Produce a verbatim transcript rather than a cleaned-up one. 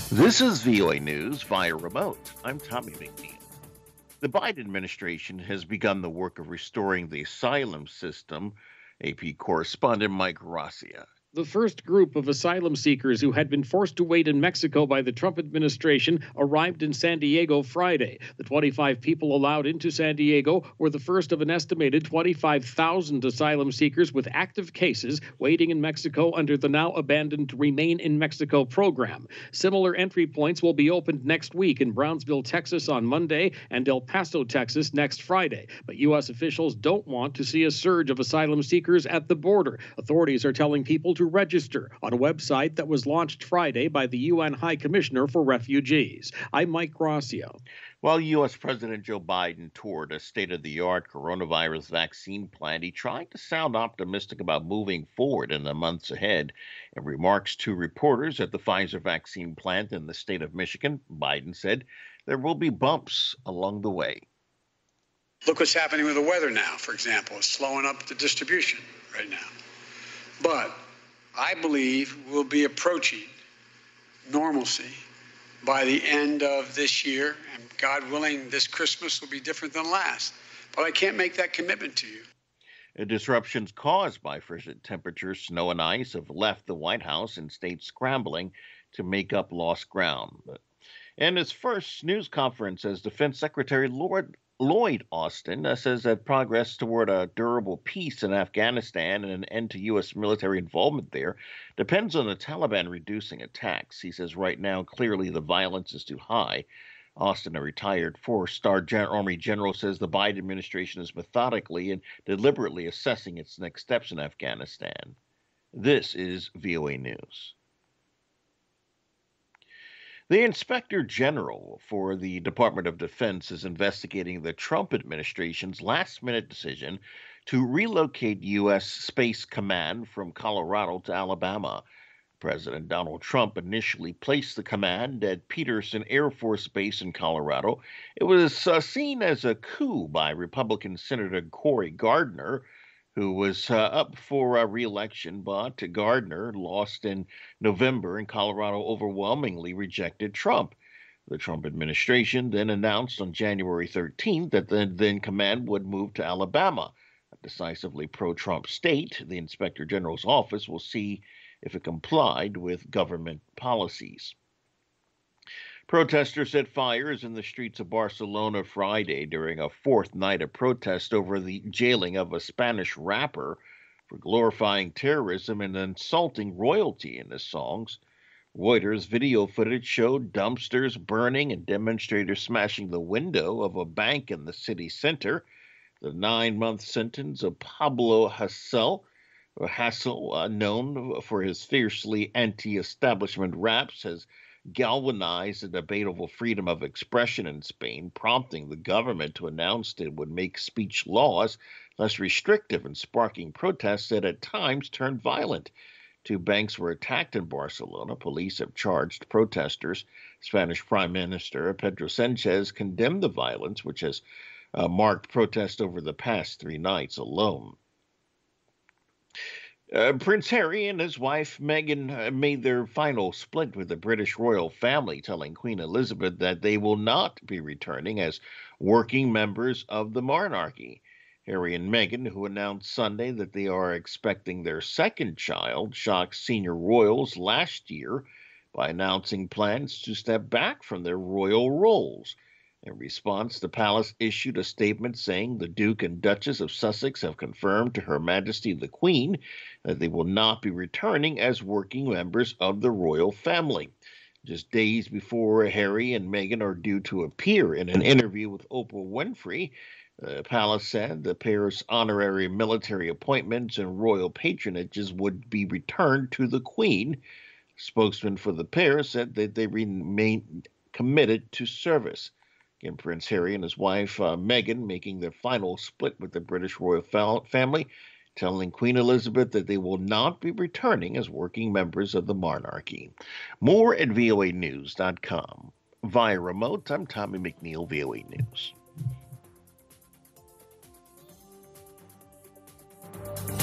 This is V O A News via remote. I'm Tommy McNeil. The Biden administration has begun the work of restoring the asylum system. A P correspondent Mike Gracia. The first group of asylum seekers who had been forced to wait in Mexico by the Trump administration arrived in San Diego Friday. The twenty-five people allowed into San Diego were the first of an estimated twenty-five thousand asylum seekers with active cases waiting in Mexico under the now abandoned Remain in Mexico program. Similar entry points will be opened next week in Brownsville, Texas on Monday and El Paso, Texas next Friday. But U S officials don't want to see a surge of asylum seekers at the border. Authorities are telling people to to register on a website that was launched Friday by the U N High Commissioner for Refugees. I'm Mike Gracia. While U S President Joe Biden toured a state-of-the-art coronavirus vaccine plant, he tried to sound optimistic about moving forward in the months ahead. In remarks to reporters at the Pfizer vaccine plant in the state of Michigan, Biden said there will be bumps along the way. Look what's happening with the weather now, for example. It's slowing up the distribution right now. But I believe we'll be approaching normalcy by the end of this year, and God willing, this Christmas will be different than last. But I can't make that commitment to you. The disruptions caused by frigid temperatures, snow, and ice have left the White House and states scrambling to make up lost ground. But in his first news conference as Defense Secretary, Lord Lloyd Austin uh, says that progress toward a durable peace in Afghanistan and an end to U S military involvement there depends on the Taliban reducing attacks. He says right now, clearly the violence is too high. Austin, a retired four-star Gen- Army general, says the Biden administration is methodically and deliberately assessing its next steps in Afghanistan. This is V O A News. The Inspector General for the Department of Defense is investigating the Trump administration's last-minute decision to relocate U S Space Command from Colorado to Alabama. President Donald Trump initially placed the command at Peterson Air Force Base in Colorado. It was uh, seen as a coup by Republican Senator Cory Gardner, who was uh, up for uh, re-election, but Gardner lost in November, and Colorado overwhelmingly rejected Trump. The Trump administration then announced on January thirteenth that the then command would move to Alabama, a decisively pro-Trump state. The Inspector General's office will see if it complied with government policies. Protesters set fires in the streets of Barcelona Friday during a fourth night of protest over the jailing of a Spanish rapper for glorifying terrorism and insulting royalty in his songs. Reuters video footage showed dumpsters burning and demonstrators smashing the window of a bank in the city center. The nine-month sentence of Pablo Hasél, or Hassel, uh, known for his fiercely anti-establishment raps, has galvanized the debatable freedom of expression in Spain, prompting the government to announce it would make speech laws less restrictive and sparking protests that at times turned violent. Two banks were attacked in Barcelona. Police have charged protesters. Spanish Prime Minister Pedro Sanchez condemned the violence, which has uh, marked protests over the past three nights alone. Uh, Prince Harry and his wife Meghan uh, made their final split with the British royal family, telling Queen Elizabeth that they will not be returning as working members of the monarchy. Harry and Meghan, who announced Sunday that they are expecting their second child, shocked senior royals last year by announcing plans to step back from their royal roles. In response, the palace issued a statement saying the Duke and Duchess of Sussex have confirmed to Her Majesty the Queen that they will not be returning as working members of the royal family. Just days before Harry and Meghan are due to appear in an interview with Oprah Winfrey, the palace said the pair's honorary military appointments and royal patronages would be returned to the Queen. Spokesman for the pair said that they remain committed to service. Again, Prince Harry and his wife uh, Meghan making their final split with the British royal fa- family, telling Queen Elizabeth that they will not be returning as working members of the monarchy. More at V O A news dot com. Via remote, I'm Tommy McNeil, V O A News.